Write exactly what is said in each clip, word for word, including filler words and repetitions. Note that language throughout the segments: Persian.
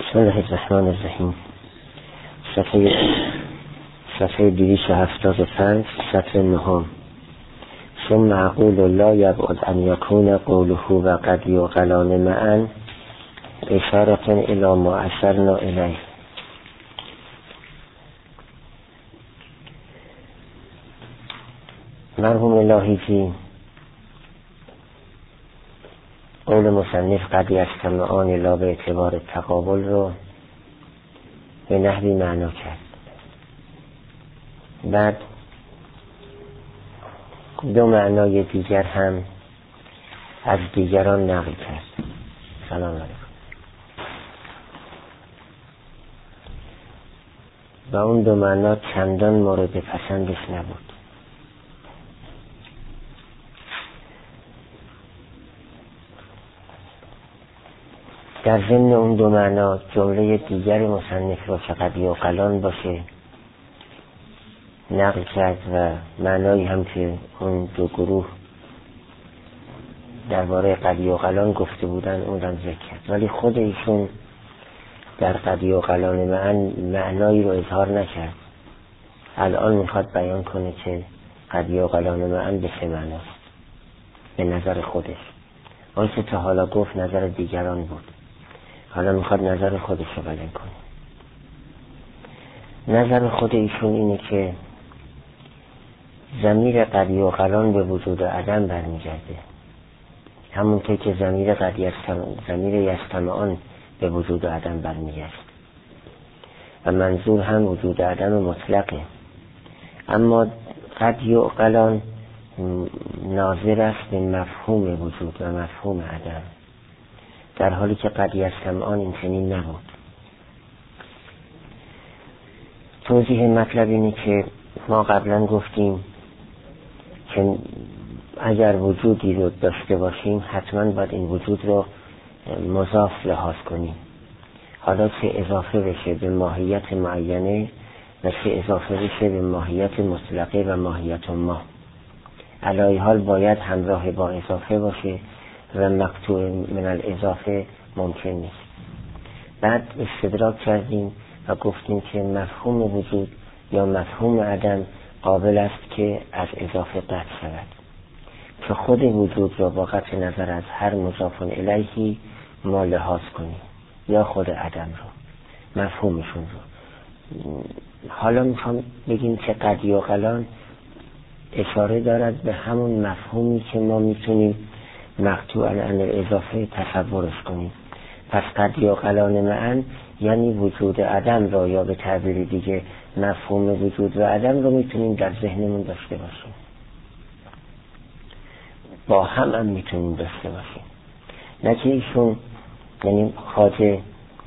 بسم الله الرحمن الرحیم. صفحه صفحه دویست و هفتاد و پنج، صفحه نهم. ثم اقول لا یبعد ان یکون قوله و قد یعقلان معا اشارة الی ما اشرنا الیه. مرحوم لاهیجی قول مصنف قد یجتمعان لا به اعتبار تقابل رو به نحوی معنا کرد. بعد دو معنای دیگر هم از دیگران نقل کرد. سلام علیکم. و اون دو معنا چندان مورد پسندش نبود. در ضمن اون دو معنا جمله دیگر مصنف را که قد یعقلان باشه نقل کرد و معنایی هم که اون دو گروه درباره قد یعقلان گفته بودن اون را ذکر کرد، ولی خود ایشون در قد یعقلان معا معنایی رو اظهار نکرد. الان میخواد بیان کنه که قد یعقلان معا به چه معناست به نظر خودش. آنچه تا حالا گفت نظر دیگران بود، حالا میخواد نظر خودش رو بیان کنه. نظر خود ایشون اینه که ضمیر قد یعقلان به وجود عدم برمیگرده، همونطور که ضمیر قد یجتمع ضمیر یجتمعان به وجود عدم برمیگرده و منظور هم وجود عدم مطلقه. اما قد یعقلان ناظر است به مفهوم وجود و مفهوم عدم، در حالی که قد یجتمعان این چنین نبود. توضیح مطلب اینه که ما قبلا گفتیم که اگر وجودی رو داشته باشیم حتما باید این وجود رو مضاف لحاظ کنیم، حالا چه اضافه بشه به ماهیت معینه و چه اضافه بشه به ماهیت مطلقه و ماهیت ما. علای حال باید همراه با اضافه باشه و مقطوع من الاضافه ممکن نیست. بعد استدراک کردیم و گفتیم که مفهوم وجود یا مفهوم عدم قابل است که از اضافه قطع شود، که خود وجود را با قطع نظر از هر مضاف الیهی ما لحاظ کنیم یا خود عدم رو مفهومشون رو. حالا میخوام بگیم که قد یعقلان اشاره دارد به همون مفهومی که ما میتونیم مقطوعاً عن الاضافه تصورش کنیم. پس قد یعقلان معا یعنی وجود عدم را یا به تعبیر دیگه مفهوم وجود و عدم رو میتونیم در ذهنمون داشته باشیم، با هم هم میتونیم داشته باشیم. نه که ایشون یعنی خواجه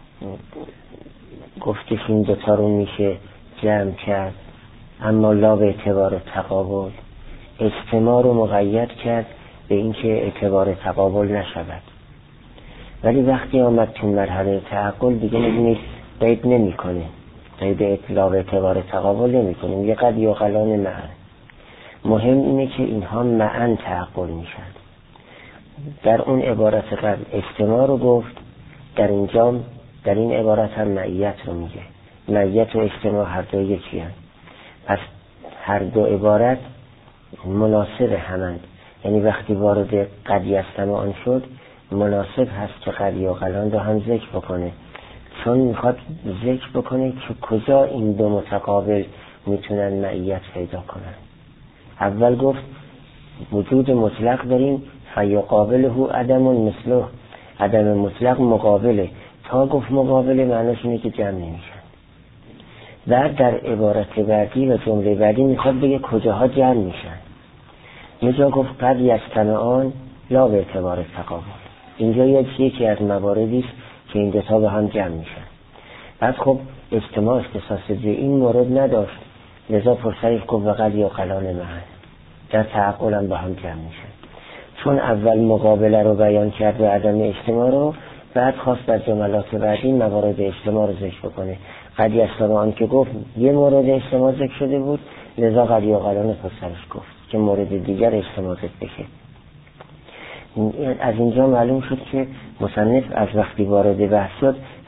گفتش این دوتا رو میشه جمع کرد، اما لا به اعتبار تقابل اجتماع رو مقید کرد به اینکه اعتبار تقابل نشود. ولی وقتی آمد تو مرحله تعقل دیگه نمی‌بینید قید نمی کنه، قید اطلاق اعتبار تقابل نمی کنه، میگه قد یعقلان معا. مهم اینه که اینها معا تعقل میشن. در اون عبارت قبل اجتماع رو گفت، در اینجا در این عبارت هم معیت رو میگه. معیت و اجتماع هر دو یکی هست. پس هر دو عبارت مناسب همند، یعنی وقتی وارد قد یجتمعان شد مناسب هست که قد یعقلان رو هم ذکر بکنه، چون میخواد ذکر بکنه که کجا این دو متقابل میتونن معیت پیدا کنن. اول گفت وجود مطلق داریم فیقابله عدم مثله، عدم مطلق مقابله. تا گفت مقابله معناش اینه که جمع نمیشن. بعد در عبارت بعدی و جمله بعدی میخواد بگه کجاها جمع میشن. یه جا گفت قد یجتمعان لا به اعتبار تقابل، اینجا یکی از مواردی است که این دوتا به هم جمع میشن. بعد خب اجتماع اختصاص به این مورد نداشت، لذا پرسریف گفت و قد یعقلان معا، در تعقل هم به هم جمع میشن. چون اول مقابله رو بیان کرد و عدم اجتماع رو، بعد خواست در جملات بعدی موارد اجتماع رو ذکر بکنه. قد یجتمعان که گفت یه مورد اجتماع ذکر شده بود، لذا قد یعقلان پسرش گفت که مورد دیگر اجتماع ذکر بشه. از اینجا معلوم شد که مصنف از وقتی وارد بحث شد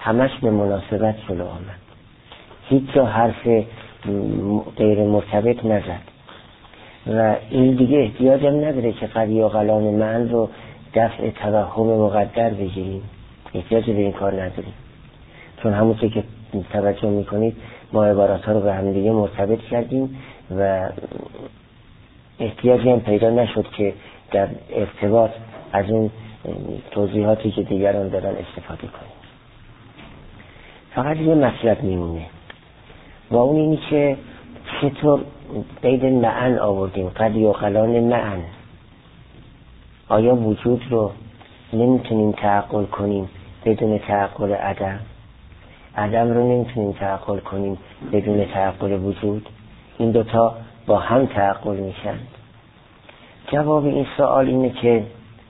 همش به مناسبت جلو آمد، هیچ جا حرف غیر مرتبط نزد و این دیگه احتیاج هم نداره که قد یا قلان معن رو دفع توهم مقدر بگیریم، احتیاج به این کار نداریم، چون همونطور که توجه میکنید ما عبارات ها رو به هم دیگه مرتبط کردیم و احتیاجی هم پیدا نشد که در ارتباط از اون توضیحاتی که دیگران دارن استفاده کنیم. فقط یه مطلب میمونه و اون اینی که چطور قید معن آوردیم، قد یعقلان معن. آیا وجود رو نمیتونیم تعقل کنیم بدون تعقل عدم؟ عدم رو نمیتونیم تعقل کنیم بدون تعقل وجود؟ این دوتا با هم تعقل میشن. جواب این سوال اینه که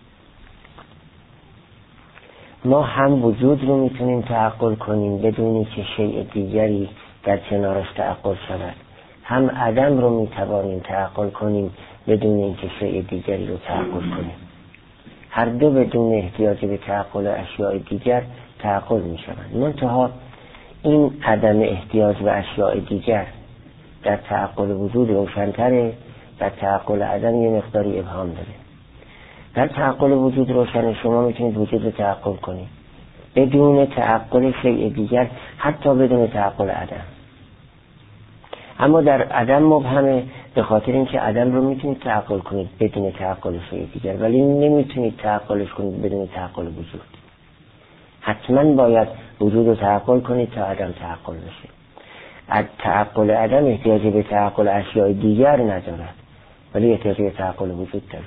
ما هم وجود رو میتونیم تعقل کنیم بدونی که شیء دیگری در کنارش تعقل شود، هم عدم رو میتوانیم تعقل کنیم بدون اینکه شیء دیگری رو تعقل کنیم. هر دو بدون احتیاج به تعقل اشیاء دیگر تعقل میشوند. منتها این عدم احتیاج به اشیاء دیگر در تعقل وجود روشن‌تره، در تعقل عدم یه مقداری ابهام داره. در تعقل وجود روشن شما میتونید وجود رو تعقل کنید بدون تعقل شیء دیگر، حتی بدون تعقل عدم. اما در عدم مبهمه به خاطر اینکه عدم رو میتونید تعقل کنید بدون تعقل شیء دیگر، ولی نمیتونید تعقلش کنید بدون تعقل وجود. حتما باید وجود رو تعقل کنید تا عدم تعقل بشه. از تعقل عدم احتیاج به تعقل اشیاء دیگر ندارد، ولی احتیاج به تعقل وجود داره.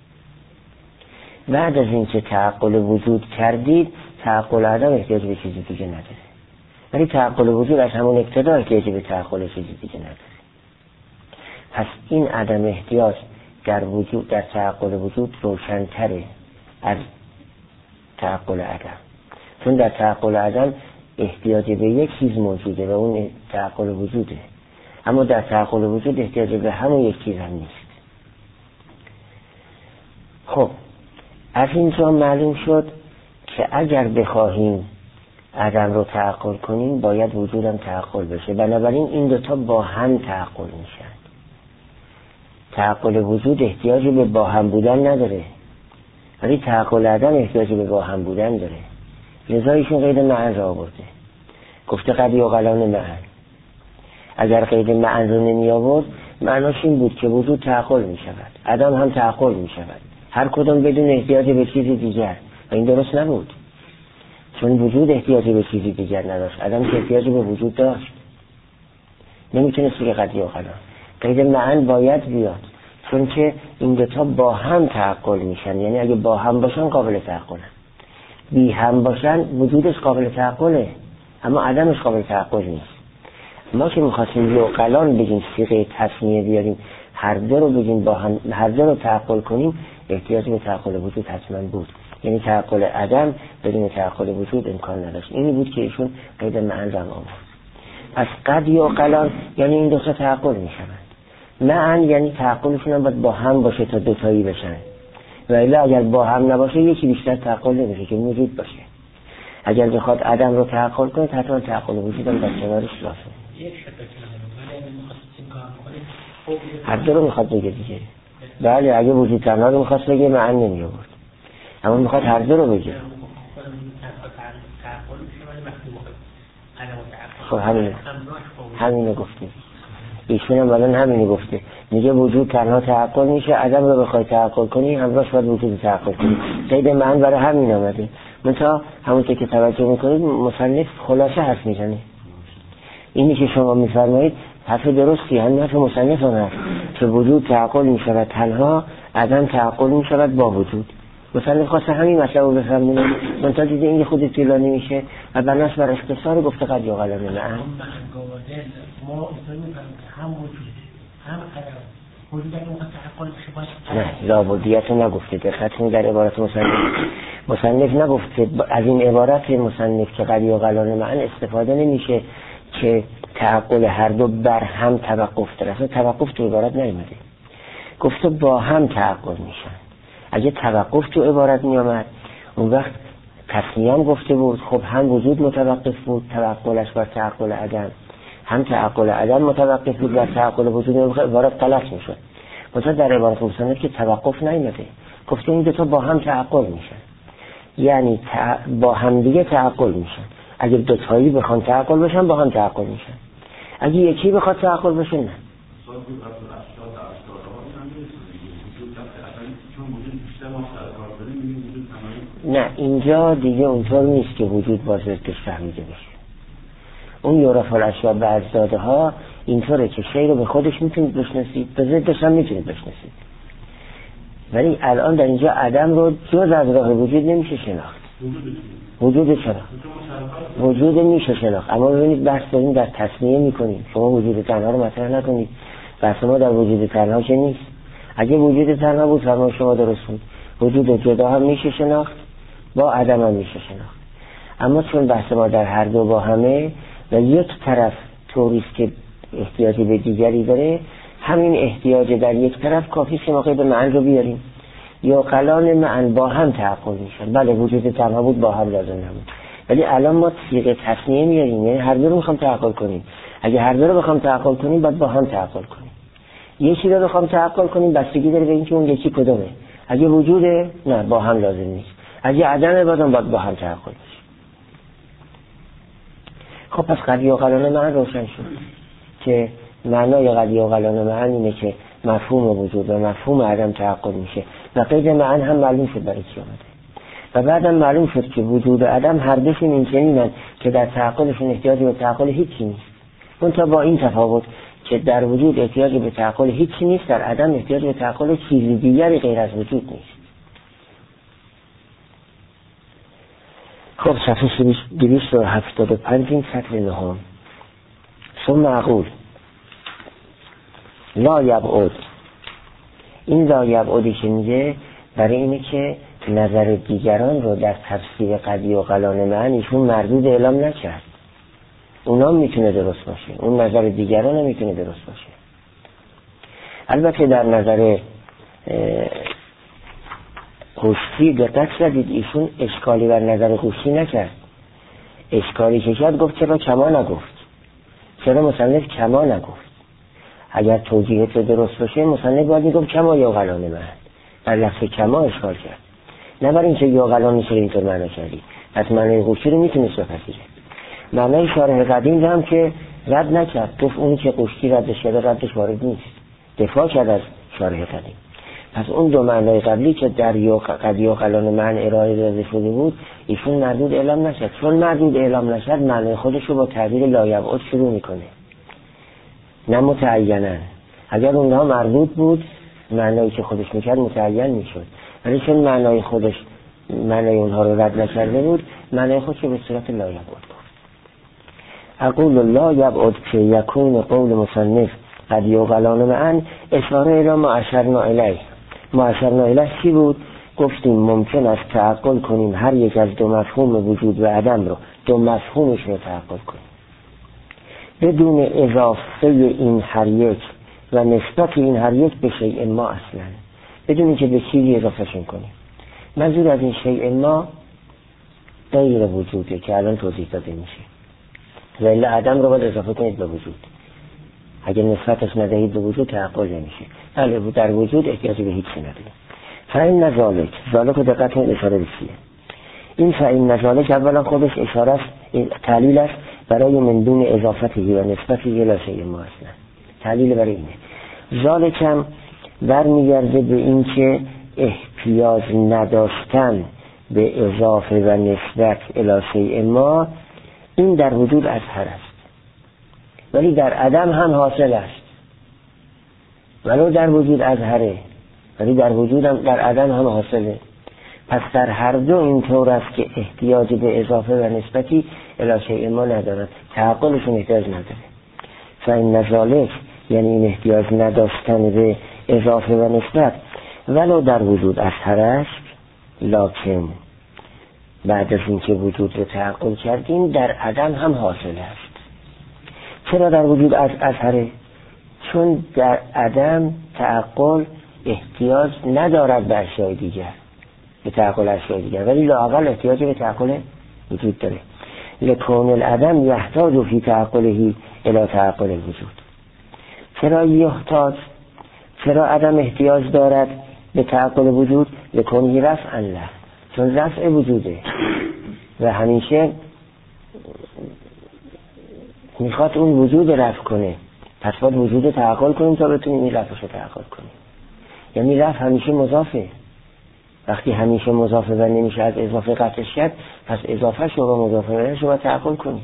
بعد از اینکه تعقل وجود کردید، تعقل عدم احتیاج به چیزی دیگه نداره، ولی تعقل وجود از همون ابتدا احتیاج به تعقل چیزی دیگه نداره. پس این عدم احتیاج در وجود، در تعقل وجود روشن‌تره از تعقل عدم، چون در تعقل عدم احتیاج به یک چیز موجوده و اون تعقل وجوده، اما در تعقل وجود احتیاج به همون یک چیز هم نیست. خب از اینجا معلوم شد که اگر بخواهیم عدم رو تعقل کنیم باید وجودم تعقل بشه، بنابراین این دوتا با هم تعقل میشن. تعقل وجود احتیاج به با هم بودن نداره، ولی تعقل عدم احتیاج به با هم بودن داره. لذا ایشون قید معن را آورده، گفته قد یعقلان معن. اگر قید معن رو نمی آورد معناش این بود که وجود تعقل می شود، عدم هم تعقل می شود، هر کدام بدون احتیاج به چیزی دیگر، و این درست نبود، چون وجود احتیاج به چیزی دیگر نداشت، عدم که احتیاج به وجود داشت. نمیتونست که قد یعقلان. قید معن باید بیاد، چون که این دوتا با هم تعقل میشن، یعنی اگه با هم باشن قابل تعقلن، بی هم باشن وجودش قابل تعقله اما عدمش قابل تعقل نیست. ما که میخواستیم یعقلان بگیم، صیغه تسمیه بیاریم، هر دو رو بگیم با هم، هر دو رو تعقل کنیم، احتیاج به تعقل وجود حتما بود، یعنی تعقل عدم بدون تعقل وجود امکان نداشت. اینی بود که ایشون قید معن را آورد. پس قد یعقلان یعنی این دو تا تعقل میشوند. معن یعنی تعقلشون هم باید با هم باشه تا دوتایی بشن، و الا اگر با هم نباشه یکی بیشتر تعقل نمیشه که وجود باشه. اگر بخواد عدم رو تعقل کنه حتما تعقل وجود هم در کنارش لازمه. هر دو رو میخواد بگه دیگه. بله اگه وجود تنها رو میخواد بگه معن نمی آورد، اما میخواد هر دو رو بگه. خب همینه همینه گفته ایشون هم الان همینه گفته، میگه وجود تنها تعقل میشه، عدم رو بخوای تعقل کنی همراهش باید وجود تعقل کنی. قید معن برای همین آمده. مثلا همونطور که توجه میکنید مصنف خلاصه حرف میزنه. اینی که شما میفرمایید حرف درستی، همین حرف مصنف هم هست که وجود تعقل میشود تنها، عدم تعقل میشود با وجود. مصنف خواسته همین مطلب رو بفرمونه، منتها دیده این خود طولانی میشه و بناس بر اختصار گفته قد یعقلان معن. ما هم وجود هم عدم وجود اگه مخواد تعقل بشه باید نه لابدیت نگفته. دقت کنید در عبارت مصنف مصنف نگفته، از این عبارت مصنف که قد یعقلان معن استفاده نمیشه که تعقل هر دو بر هم توقف داره، اصلا توقف تو عبارت نیامده، گفته با هم تعقل میشن. اگه توقف تو عبارت میامد اون وقت تصمیه هم گفته بود خب هم وجود متوقف بود تعقلش بر تعقل عدم، هم تعقل عدم متوقف بود بر تعقل وجود، عبارت غلط میشد. مثلا در عبارت مصنف که توقف نیامده، گفته این دو تا با هم تعقل میشن، یعنی تع... با هم دیگه تعقل میشن. اگه دو تایی بخوان تعقل بشن با هم تعقل میشن، اگه یکی بخواد تعقل بشه نه. نه اینجا دیگه اونطور نیست که وجود با ضدش فهمیده بشه. اون یعرف الاشیاء به اجزادها اینطوره که شی رو به خودش میتونید بشناسید، به ضدش هم میتونید بشناسید، ولی الان در اینجا عدم رو جز از راه وجود نمیشه شناخت. وجود چرا؟ وجود میشه شناخت، اما ببینید بحث داریم در تصمیه میکنیم، شما وجود تنها رو مطرح نکنید. بحث ما در وجود تنها که نیست. اگه وجود تنها بود فرمان شما درست بود، وجود جدا هم میشه شناخت، با عدم هم میشه شناخت. اما چون بحث ما در هر دو با همه و یک طرف طوریست که احتیاجی به دیگری داره، همین احتیاج در یک طرف کافی که ما قید معن رو بیاریم یا قلان معن با هم تعقل میشن. بله وجود تنها بود با هم لازم نبود، ولی الان ما صیغه تصنیه میاریم، یعنی هر دو رو میخوام تعقل کنیم. اگه هر دو رو بخوام تعقل کنیم باید با هم تعقل کنیم. یکی رو بخوام تعقل کنیم بستگی داره به اینکه اون یکی کدومه. اگه وجوده نه با هم لازم نیست، اگه عدمه بازم باید با هم تعقل بشه. خب پس قضیه و قلان معن روشن شد که معنای قضیه و قلان معن اینه که مفهوم وجود و مفهوم عدم تعقل میشه و قید معن هم معلوم شد برای چی آمده. و بعدم معلوم شد که وجود و عدم هر دوشون این چنینن که در تعقلشون احتیاج به تعقل هیچی نیست، منتها با این تفاوت که در وجود احتیاج به تعقل هیچی نیست، در عدم احتیاج به تعقل چیزی دیگری غیر از وجود نیست. خب صفحه دویست و هفتاد و پنج این سطر نهم. ثم اقول لا یبعد، این لا یبعدی که میگه برای اینه که نظر دیگران رو در تفسیر قضیه و قلان معن ایشون مردود اعلام نکرد. اونا میتونه درست باشه، اون نظر دیگران هم میتونه درست باشه. البته در نظر قشتی دقت کردید ایشون اشکالی بر نظر قشتی نکرد. اشکالی که کرد گفت چرا کما نگفت، چرا مصنف کما نگفت. اگر توجیهت درست باشه مصنف باید میگفت کما یا قلان معن، در لفظ کما اشکال کرد، نه بر اینکه یا قلان چرا اینطور معنا کردی. پس معنای قشتی رو میتونست بپذیره. معنای شارح قدیم هم که رد نکرد، گفت اونی که قشتی ردش کرده ردش وارد نیست، دفاع کرد از شارح قدیم. پس اون دو معنای قبلی که در قضیه و قلان معن ارائه داده شده بود ایشون مردود اعلام نشد. چون مردود اعلام نشد معنای خودش رو با تعبیر لا یبعد شروع میکنه، نه متعیناً. اگر اونها مردود بود معنایی که خودش میکرد متعین میشد، ولی چون معنای خودش معنای اونها رو رد نکرده بود معنای خودش رو به صورت لا یبعد گفت. اقول لا یبعد که یکون قول مصنف قضیه و قلان معن اشاره الی ما اشرنا الیه. ما اشرنا الیه چی بود؟ گفتیم ممکن است تعقل کنیم هر یک از دو مفهوم وجود و عدم رو، دو مفهومش رو تعقل کنیم بدون اضافه این هر یک و نسبت این هر یک به شیء ما، اصلا بدون اینکه به چیزی اضافهشون کنیم. منظور از این شیء ما غیر وجوده که الان توضیح داده میشه، ولی عدم رو باید اضافه کنید به وجود. اگر نسبتش ندهید به وجود تعقل نمیشه. بله در وجود احتیاجی به هیچی نداره. فاین نزالک، ذالک دقت کنید اشاره بسیه. این فاین نزالک اولا خودش اشاره است، تعلیل است برای من دون اضافتی و نسبتی الی شیء ما، اصلا تعلیل برای اینه. ذالک هم برمیگرده به این که احتیاج نداشتن به اضافه و نسبت الی شیء ما این در وجود اظهر است، ولی در عدم هم حاصل است. ولو در وجود اظهره ولی در وجود هم در عدم هم حاصله. پس در هر دو اینطور است که احتیاج به اضافه و نسبتی الی شیء ما ندارد، تعقلشون احتیاج نداره. فاین ذالک یعنی این احتیاج نداشتن به اضافه و نسبت ولو در وجود اظهر است، لکن بعد از اینکه وجود رو تعقل کردیم در عدم هم حاصل است. چرا در وجود از اظهره؟ چون در عدم تعقل احتیاج ندارد به اشیاء دیگر، به تعقل اشیاء دیگر، ولی لااقل احتیاج به تعقل وجود داره. لکون العدم یحتاج فی تعقله الی تعقل الوجود. چرا یحتاج؟ چرا عدم احتیاج دارد به تعقل وجود؟ لکون رفع له، چون رفع وجوده و همیشه میخواد اون وجود رفع کنه، پس باید وجود تعقل کنیم تا بتونیم این رفعش رو تعقل کنیم. یعنی رفع همیشه مضافه، وقتی همیشه مضافه و نمیشه از اضافه قطعش کرد، پس اضافه شو با مضافه رو باید تعقل کنیم.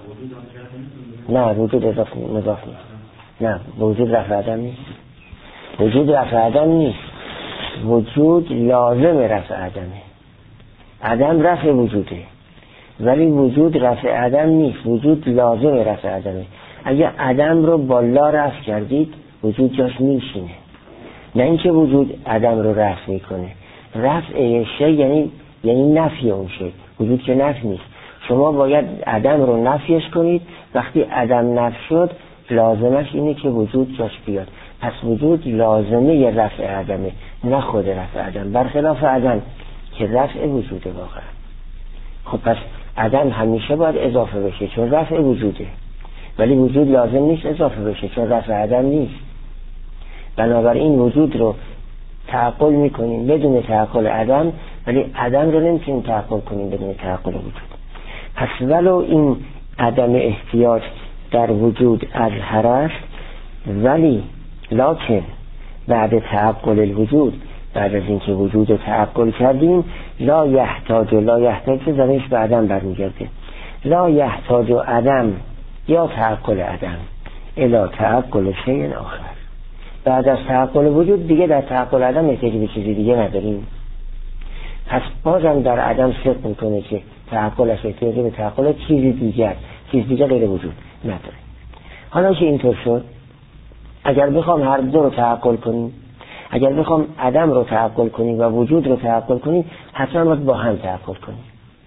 نه وجود اضافه مضاف نیست، نه وجود رفع عدم نیست، وجود رفع عدم نیست، وجود لازم رفع عدمه. عدم رفع وجوده ولی وجود رفع عدم نیست، وجود لازم رفع عدمه. اگه عدم رو بالا رفع کردید وجود جاش میشینه، نه اینکه وجود عدم رو رفع میکنه. رفع شی یعنی یعنی نفی اون شی، وجود که نفی نیست. شما باید عدم رو نفیش کنید، وقتی عدم نفی شد لازمش اینه که وجود جاش بیاد، پس وجود لازمه ی رفع عدمه نه خود رفع عدم، برخلاف عدم که رفع وجوده واقعا. خب پس عدم همیشه باید اضافه بشه چون رفع وجوده، ولی وجود لازم نیست اضافه بشه چون رفع عدم نیست. بنابراین وجود رو تعقل میکنیم بدون تعقل عدم، ولی عدم رو نمیتونیم تعقل کنیم بدون تعقل وجود. پس ولو این عدم احتیاج در وجود از هست، ولی لکن بعد تعقل الوجود، بعد از اینکه وجود تعقل کردیم، لا یحتاج لا یحتاج که زمینش به عدم برمیگرده، لا یحتاج عدم یا تعقل عدم الی تعقل شیء آخر. بعد از تعقل وجود دیگه در تعقل عدم احتیاج به چیزی دیگه نداریم. پس بازم در عدم صدق میکنه که تعقلش احتیاج به تعقل چیزی دیگر، چیز دیگر غیر وجود نداره. حالا که اینطور شد، اگر بخوام هر دو رو تعقل کنیم، اگر بخوام عدم رو تعقل کنیم و وجود رو تعقل کنیم، حتما باید با هم تعقل کنیم،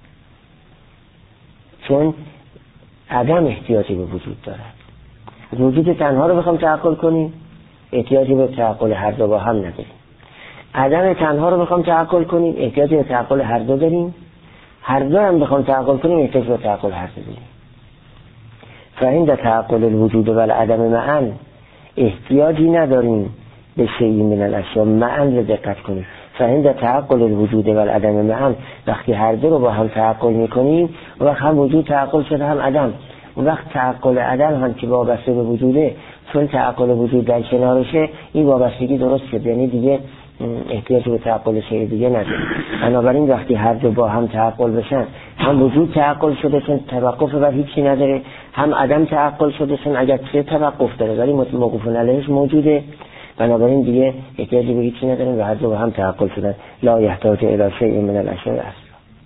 چون عدم احتیاجی به وجود دارد. وجود تنها رو بخوام تعقل کنیم احتیاجی به تعقل هر دو با هم نداریم. عدم تنها رو بخوام تعقل کنیم احتیاجی به تعقل هر دو داریم. هر دو هم بخوام تعقل کنیم احتیاج به تعقل هر دو داریم. فعند تعقل الوجود و العدم معا احتیاجی نداریم به شیء من الاشیاء. معا رو دقت کنیم. فعند تعقل الوجود و العدم معا، وقتی هر دو رو با هم تعقل میکنیم و وقت هم وجود تعقل شده هم عدم، اون وقت تعقل عدم هم که وابسته به وجوده، چون تعقل وجود در کنارشه این وابستگی درست شد، یعنی دیگه احتیاج به تعقل شیء دیگه نداره. بنابراین وقتی هر دو با هم تعقل بشن، هم وجود تعقل شده چون توقف بر هیچی نداره، هم عدم تعقل شده چون اگر چه توقف داره ولی موقوف علیهش موجوده، بنابراین دیگه احتیاجی به هیچی نداره و هر دو با هم تعقل شدن. لا یحتاج الی شیء من الاشیاء اصلا.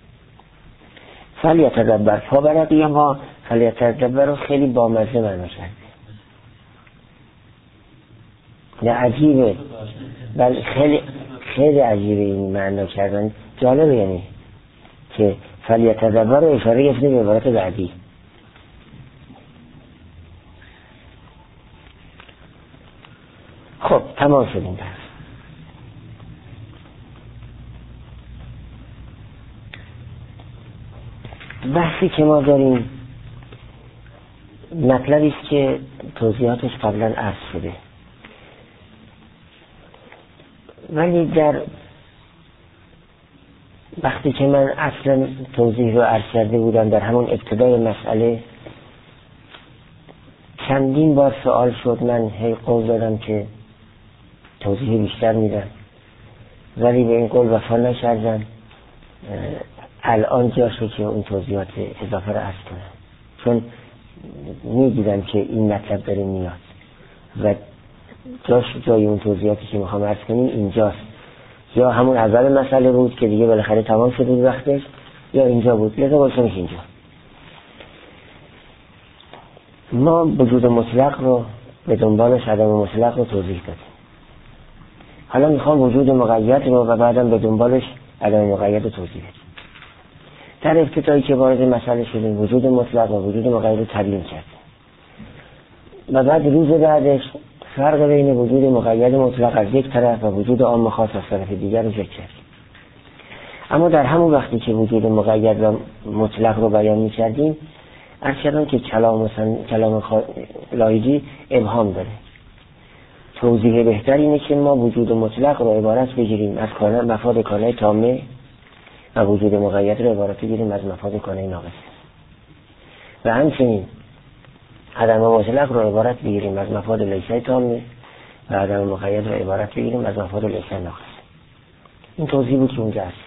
فلیتدبر فبرقی ما فلیتدبر رو خیلی بامزه معنی کرده، نه عجیبه، بل خیلی خیلی عجیبه این معنی کردن، جالبه، یعنی که فلیتدبر رو اشاره گرفته به عبارت بعدی. خب تمام شدیم. بس بحثی که ما داریم مطلبی است که توضیحاتش قبلا عرض شده، ولی در وقتی که من اصلا توضیح رو عرض کرده بودم در همون ابتدای مسئله، چندین بار سوال شد، من هی قول دادم که توضیح بیشتر میدم ولی به این قول وفا نکردم. الان جاشه که اون توضیحات اضافه رو عرض کنم، چون میدیدم که این مطلب داره میاد و جاش جای اون توضیحاتی که میخوام عرض کنیم اینجاست، یا همون اول مسئله بود که دیگه بالاخره تمام شده بود وقتش، یا اینجا بود، لذا باشمش اینجا. ما وجود مطلق رو به دنبالش عدم مطلق رو توضیح دادیم، حالا میخوام وجود مقید رو و بعدم به دنبالش عدم مقید رو توضیح بدیم. در ابتدایی که وارد مسئله شدیم وجود مطلق و وجود مقید رو تبیین کردیم و بعد روز بعدش فرق بین وجود مقید مطلق از یک طرف و وجود عام خاص از طرف دیگر رو ذکر کردیم. اما در همون وقتی که وجود مقید و مطلق رو بیان می‌کردیم، عرض کردم که کلام کلام لاهیجی ابهام داره. توضیح بهتر اینه که ما وجود مطلق رو عبارت بگیریم از کانه مفاد کانه تامه و وجود مقید رو عبارت بگیریم از مفاد کانه ناقصه، و همچنین عدم مطلق رو عبارت بگیریم از مفاد لیسه تامه و عدم مقید رو عبارت بگیریم از مفاد لیسه ناقصه. این توضیح بود که اونجا هست.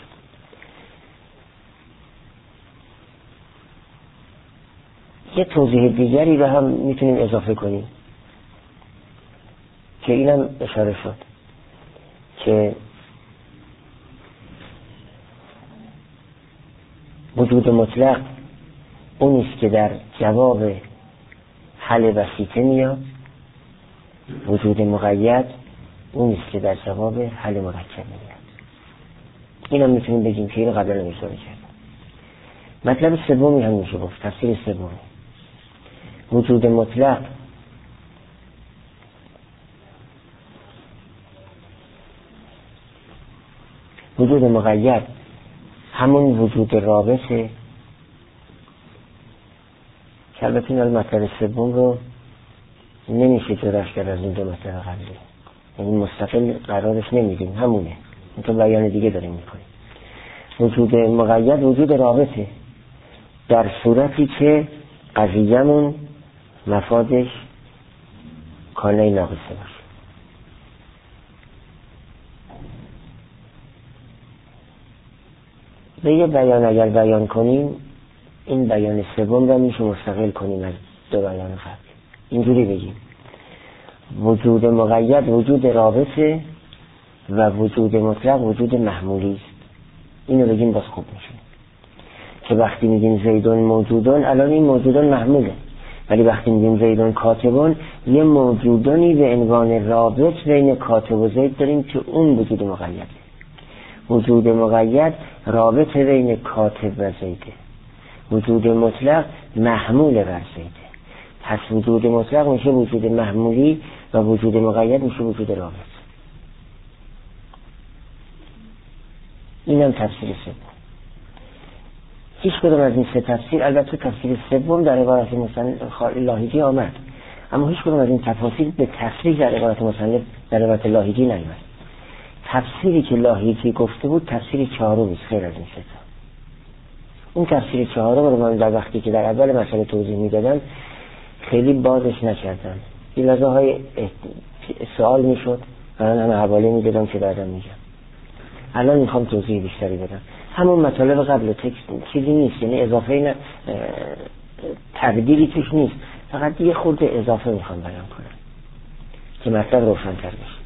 یه توضیح دیگری رو هم میتونیم اضافه کنیم که اینم اشاره شد که وجود مطلق اونیست که در جواب حل بسیطه میاد، وجود مقید اونیست که در جواب حل مرکب میاد. اینم میتونیم بگیم که اینو قبلا اشاره کردم. مطلب سومی هم میشه گفت، تفسیر سومی، وجود مطلق وجود مقید همون وجود رابطه که البته این مطلب سوم رو نمیشه جداش کرد از این دو مطلب قبلی، یعنی مستقل قرارش نمیدیم، همونه، این تو بیان دیگه داریم میکنیم. وجود مقید وجود رابطه در صورتی که قضیه‌مون مفادش کانه ناقصه باشه. به یه بیان اگر بیان کنیم، این بیان سوم رو میشه مستقل کنیم از دو بیان قبل. اینجوری بگیم وجود مقید وجود رابطه و وجود مطلق وجود محمولی است. اینو بگیم باز خوب میشه که وقتی میگیم زیدون موجودون، الان این موجودون محموله، ولی وقتی میگیم زیدون کاتبون، یه موجودونی به عنوان رابط بین کاتب و زید داریم که اون وجود مقیده. وجود مقید رابط بین کاتب و زیده، وجود مطلق محمول بر زیده. پس وجود مطلق میشه وجود محمولی و وجود مقید میشه وجود رابط. اینم تفسیر سوم. هیچ کدوم از این سه تفسیر، البته تفسیر سوم در عبارت مصنف لاهیجی آمد، اما هیچ کدوم از این تفاسیر به تفسیر در عبارت مصنف در عبارت لاهیجی نیامد. تفسیری که لاهیجی گفته بود تفسیر چهارمی است، خیر از این سه تا. اون تفسیر چهارم رو من در وقتی که در اول مسئله توضیح میدادم خیلی بازش نکردم، این لحظه‌های سوال میشد و من همه حواله میدادم که بعدا میگم. الان میخوام توضیح بیشتری بدم. همون مطالب قبل تکست چیزی نیست، یعنی اضافه نه تقدیری توش نیست، فقط یه خورده اضافه میخوام بیان کنم که مطلب روشن‌تر بشه.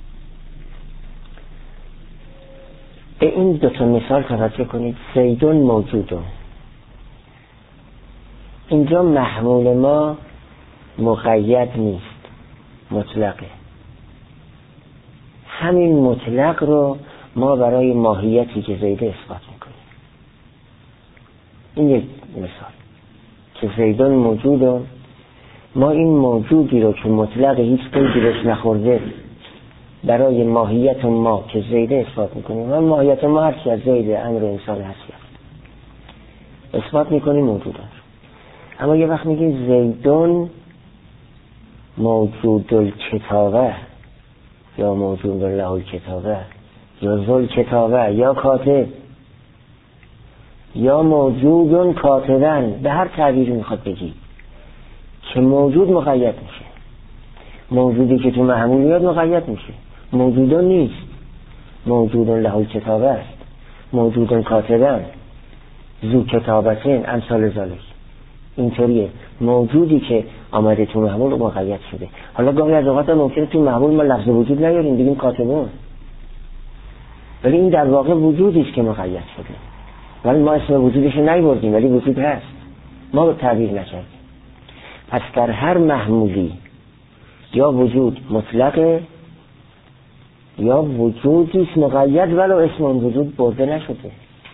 به این دو تا مثال توجه کنید. زیدون موجودون، اینجا محمول ما مقید نیست، مطلقه. همین مطلق رو ما برای ماهیتی که زیده اثبات میکنیم. این یک مثال که زیدون موجودون، ما این موجودی رو که مطلق هیچ قیدی بهش نخورده برای ماهیت ما که زیده اثبات میکنیم. هم ماهیت ما هرچی از زیده امر انسان هستی اثبات میکنیم موجودان. اما یه وقت میگیم زیدون موجود الکتابه یا موجود له الکتابه یا ذل کتابه یا کاتب یا موجودون کاتبن، به هر تعبیری میخواد بگی که موجود مقید میشه. موجودی که تو محمولیات مقید میشه، موجودون نیست. موجودون له الکتابه است، موجودون کاتبن، ذو کتابتین، امثال ذالک. اینطوریه موجودی که آمده تو محمول مقید شده. حالا گاهی از اوقات ممکنه تو محمول ما لفظ وجود نیاریم، بگیم کاتبون، ولی این در واقع وجودی است که مقید شده، ولی ما اسم وجودش رو نیاوردیم، ولی وجود هست، ما تعبیر نکردیم. پس در هر محمولی یا وجود مطلقه یا وجودی است مقید ولو اسم اون وجود برده نشده.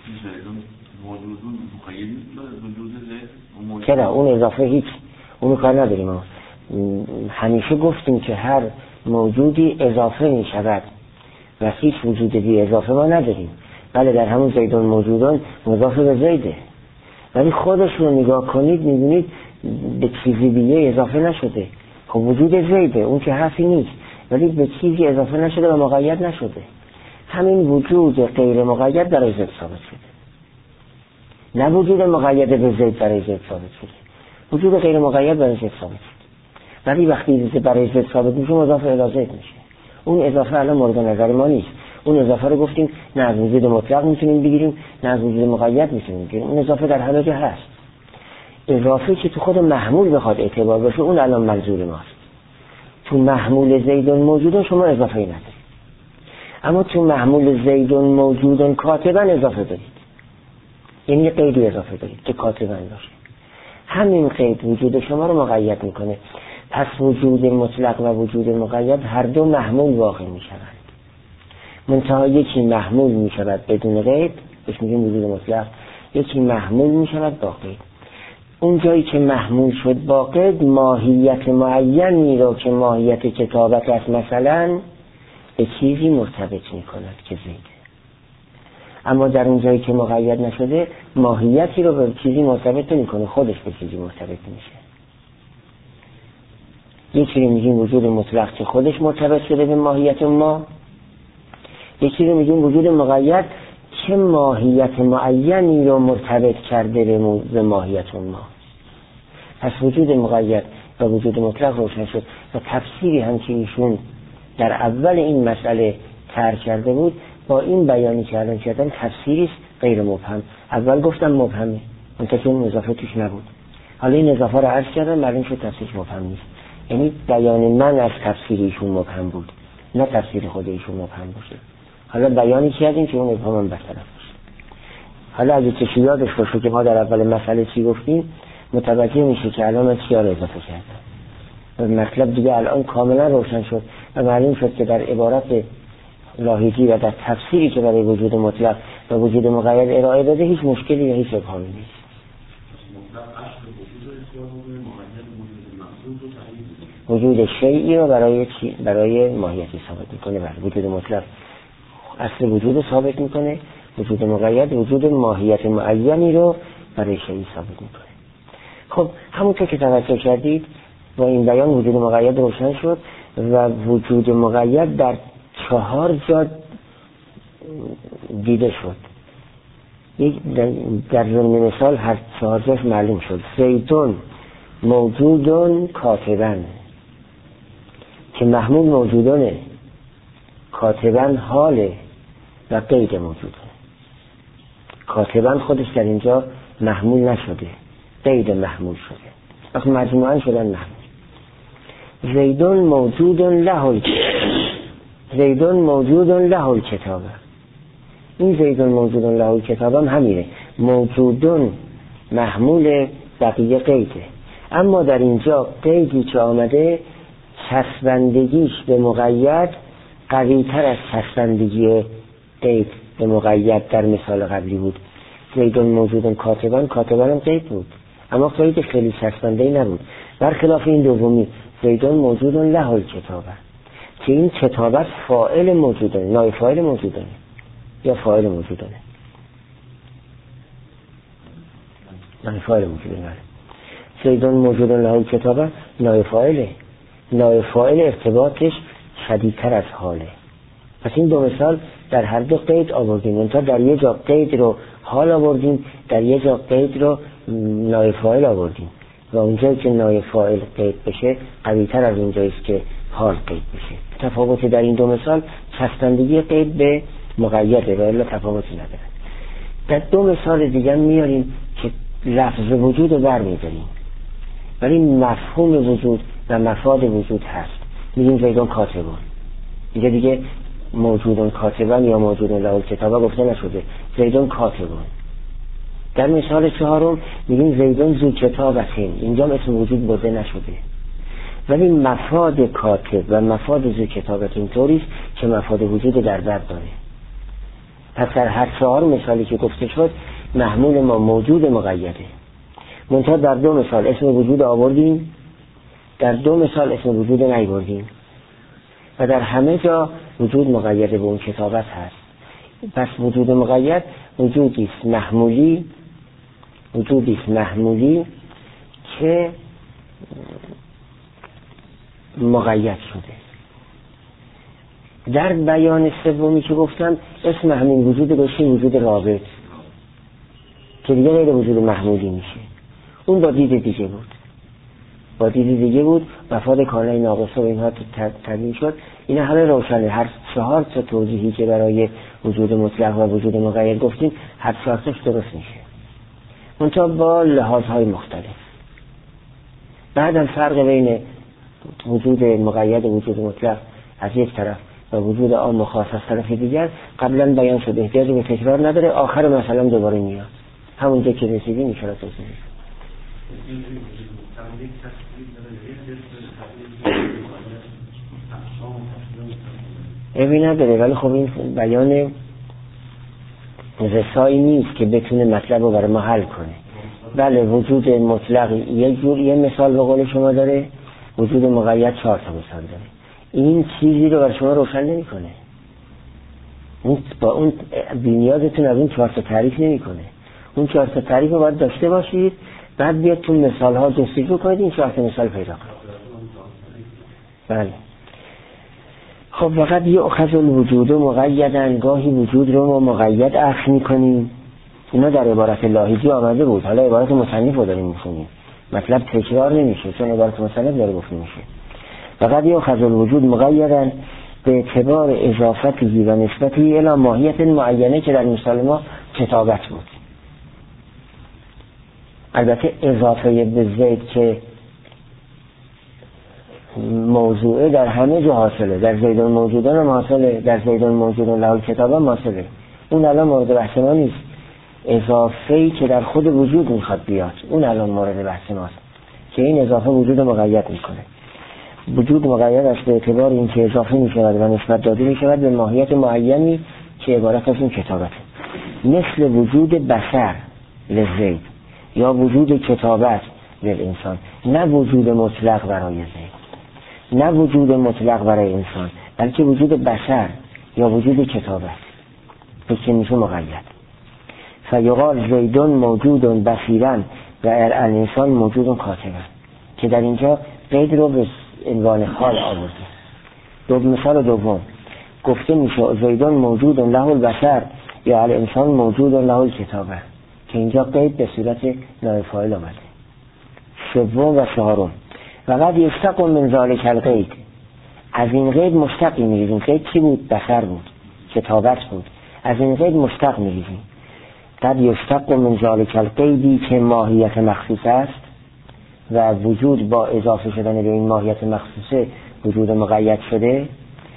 چرا؟ اون اضافه هیچ، اونو کار نداریم. ما همیشه گفتیم که هر موجودی اضافه می شود و هیچ وجود بی اضافه ما نداریم، بله در همون زیدون موجودون مضاف به زیده، ولی خودش رو نگاه کنید میبینید به چیزی دیگه اضافه نشده. خب وجود زیده اون که حرفی نیست، ولی به چیزی اضافه نشده و مقید نشده. همین وجود غیر مقید برای زید ثابت شده، نه وجود مقید به زید برای زید ثابت شده. وجود غیر مقید برای زید ثابت شده، ولی وقتی برای زید ثابت میشه مضاف الی زید میشه. اون اضافه الان مورد نظر ما نیست. اون اضافه رو گفتیم نه از وجود مطلق میتونیم بگیریم نه از وجود مقید میتونیم بگیریم. اون اضافه در همه جا هست. اضافه که تو خود محمول بخواد اعتبار باشه اون الان منظور ماست. تو محمول زیدون موجودون شما اضافه ای ندارید، اما تو محمول زیدون موجودون کاتبا اضافه دارید، یعنی یه قیدی اضافه دارید که کاتبا باشه. همین قید وجود شما رو مقید میکنه. پس وجود مطلق و وجود مقید هر دو محمول واقع میشوند. منتها یکی محمول میشود بدون قید، بهش میگیم وجود مطلق، یکی محمول میشود با قید. اون جایی که محمول شد با قید ماهیت معینی رو که ماهیت کتابت است مثلا به چیزی مرتبط میکند که زیده، اما در اون جایی که مقید نشده ماهیتی رو به چیزی مرتبط نمیکنه، خودش به چیزی مرتبط میشه. یکی رو میگیم وجود مطلق که خودش مرتبط شده به ماهیت ما، یکی رو میگیم وجود مقید که ماهیت معینی رو مرتبط کرده به ماهیت ما. پس وجود مقید و وجود مطلق روشن شد و تفسیری هم که ایشون در اول این مسئله طرح کرده بود با این بیانی کردن کردن تفسیری غیر مبهم. اول گفتم مبهمه منتها چون اضافه توش نبود، حالا این اضافه رو عرض کردم معلوم شد تفسیر مبهم نیست. یعنی بیان من از تفسیر ایشون مبهم بود نه تفسیر خود ایشون مبهم باشه. حالا بیانی کردیم که اون ابهام برطرف باشه. حالا اگه کسی یادش باشه که ما در اول مسئله چی گفتیم متوجه میشه که الان من چیا رو اضافه کردم و مطلب دیگه الان کاملا روشن شد و معلوم شد که در عبارت لاحقی و در تفسیری که برای وجود مطلق و وجود مقید ارائه داده هیچ مشکلی و هیچ ابهامی نیست. وجود شیئی رو برای چی؟ برای ماهیتی ثابت میکنه. برای وجود مطلق اصل وجود ثابت میکنه، وجود مقید وجود ماهیت معینی رو برای شیئی ثابت میکنه. خب همونطور که توجه کردید با این بیان وجود مقید روشن شد و وجود مقید در چهار جا دیده شد. در ضمن مثال هر چهار جاش معلوم شد. زیدون موجودون کاتبن که محمول موجودونه، کاتبن حاله و قید موجودونه. کاتبن خودش در اینجا محمول نشده، قید محمول شده، وقت مجموعاً شدن محمول. زیدون موجودون له زیدون موجودون له کتابه. این زیدون موجودون له کتابه هم همینه، موجودون محمول بقیه قیده، اما در اینجا قیدی که آمده چسبندگیش به مقید قوی تر از چسبندگی قید به مقید در مثال قبلی بود. زیدون موجودون کاتبان، کاتبان هم قید بود اما قید خیلی چسبنده‌ای نبود، برخلاف این دومی زیدون موجودون له کتابه که این کتابت فاعل موجودونه، نایب فاعل موجودونه یا فاعل موجودونه، نایب فاعل موجودونه. زیدون موجودون له کتابه نایب فاعله، نایب فاعل ارتباطش شدیدتر از حاله. پس این دو مثال در هر دو قید آوردیم، منتها در یه جا قید رو حال آوردیم، در یه جا قید رو نایب فاعل آوردیم و اونجایی که نایب فاعل قید بشه قوی‌تر از اونجاییست که حال قید بشه. تفاوت در این دو مثال چسبندگی قید به مقیده و الا تفاوتی نداره. در دو مثال دیگه میاریم که لفظ وجود رو برمی‌داریم ولی مفهوم وجود و مفاد وجود هست. میگیم زیدون کاتبون، اینجا دیگه موجودون کاتبان یا موجودون له کتابه گفته نشده، زیدون کاتبون. در مثال چهارم میگیم زیدون ذو کتابتین، اینجا اسم وجود برده نشده ولی مفاد کاتب و مفاد ذو کتابتین طوریست که مفاد وجود در بر داره. پس در هر چهار مثالی که گفته شد محمول ما موجود مقیده، منتها در دو مثال اسم وجود آوردیم، در دو مثال اسم وجود نیاوردیم و در همه جا وجود مقید به اون کتابت هست. پس وجود مقید وجودی است محمولی، وجودی است محمولی که مقید شده. در بیان سومی که گفتم اسم همین وجود بشه وجود رابط که دیگه غیر وجود محمولی میشه. اون با دید دیگه بود، با دید دیگه بود. مفاد کانه ناقصه و اینها تبیین شد. این همه روشنه. هر چهار تا توضیحی که برای وجود مطلق و وجود مقید گفتیم هر چهار تاش درست میشه، منتها با لحاظهای مختلف. بعدم فرق بین وجود مقید و وجود مطلق از یک طرف و وجود عام و خاص از طرف دیگر قبلا بیان شده، احتیاج به تکرار نداره. آخر مثلا دوباره میاد همونجا که رسیدیم میشه توضیح. ابی نداره، ولی خب این بیان رسایی نیست که بتونه مطلب رو برای ما حل کنه. بله وجود مطلق یک جور یه مثال به قول شما داره، وجود مقید چهار تا مثال داره. این چیزی رو برای شما روشن نمی کنه. اون با اون بنیادتون از اون چهار تا تعریف نمی کنه. اون چهار تا تعریف رو باید داشته باشید، بعد بیاد تو مثال ها جستجو کنید این چهار تا مثال پیدا کنید. بله. خب فقط یه اخذ الوجود مقیدن، گاهی وجود رو ما مقید اخذ میکنیم. اینا در عبارت لاهیجی آمده بود، حالا عبارت مصنف رو داریم میخونیم، مطلب تکرار نمیشه چون عبارت مصنف داره گفته میشه. فقط یه اخذ الوجود مقیدن به اعتبار اضافتی و نسبتی الی ماهیت معینه که در مثال ما کتابت بود. البته اضافه به زید که موضوعه در همه جا حاصله، در زیدان موجودان هم حاصله، در زیدان موجودان له الکتاب هم حاصله. اون الان مورد بحث ما نیست. اضافه‌ای که در خود وجود میخواد بیاد اون الان مورد بحث ماست که این اضافه وجود مقید میکنه. وجود مقید است به اعتبار این که اضافه میشود و نسبت داده میشود به ماهیت معینی که عبارت از این کتابته، مثل وجود بصر لزید یا وجود کتابت للانسان، نه وجود مطلق برای زید، نه وجود مطلق برای انسان، بلکه وجود بشر یا وجود کتابت که میشه مقید. فیقال زیدون موجودون بصیرن و الانسان موجودون کاتبن، که در اینجا قید رو به عنوان خال آورده. دو مثال دوم گفته میشه زیدون موجودون له البصر یا الانسان موجودون له الکتابه، که اینجا قید به صورت نائب فاعل آمده. سوم و چهارم وقد یشتق من ذلک القید، از این قید مشتقی میگیریم. قید چی بود؟ بصر بود، کتابت بود. از این قید مشتق میگیریم. قد یشتق من ذلک القیدی که ماهیت مخصوص است و وجود با اضافه شدن به این ماهیت مخصوصه وجود مقید شده.